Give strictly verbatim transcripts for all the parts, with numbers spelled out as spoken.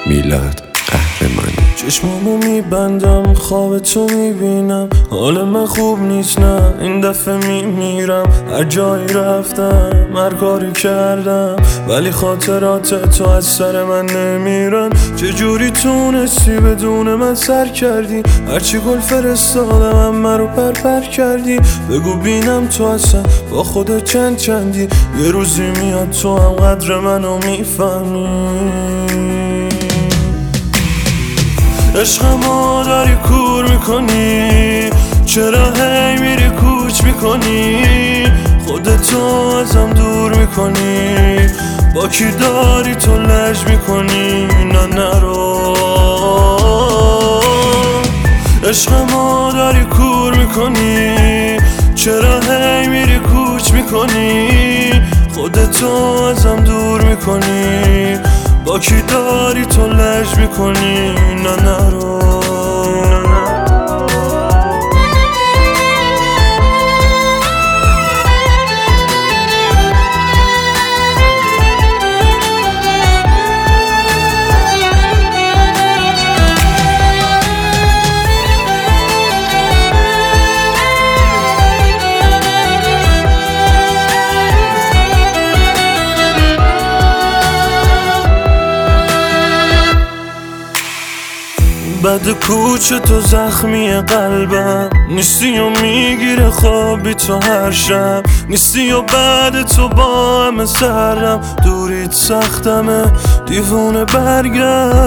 میلاد قهرمانی. چشمامو میبندم خواب تو میبینم، حال من خوب نیست نه این دفعه میمیرم. هر جایی رفتم هر کاری کردم ولی خاطرات تو از سر من نمیرن. چجوری تونستی بدون من سر کردی؟ هرچی گل فرستادم هم من رو پرپر کردی. بگو بینم تو اصلا با خودت چند چندی؟ یه روزی میاد تو هم قدر منو میفهمی. عشقمو داری کور میکنی، چرا هی میری کوچ میکنی؟ خودتو ازم دور میکنی، با کی داری تو لج میکنی؟ نه نرو. عشقمو داری کور میکنی، چرا هی میری کوچ میکنی؟ خودتو ازم دور میکنی، با کی داری تو لج میکنی؟ نه نرو. بد کوچ تو زخمی قلبم نیستی و میگیره خوابی تو هر شب. نیستی و بعد تو با همه سرم دوریت سختمه دیوونه برگرد.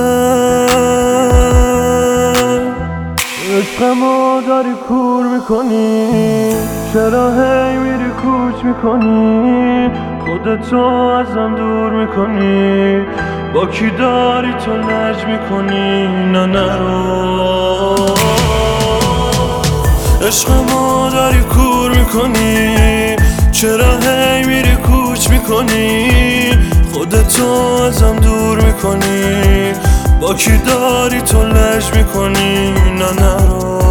عشقمو داری کور میکنی، چرا هی میری کوچ میکنی؟ خودتو ازم دور میکنی، با کی داری تو لج میکنی؟ نه نرو. عشقمو داری کور میکنی، چرا هی میری کوچ میکنی؟ خودتو ازم دور میکنی، با کی داری تو لج میکنی؟ نه نرو.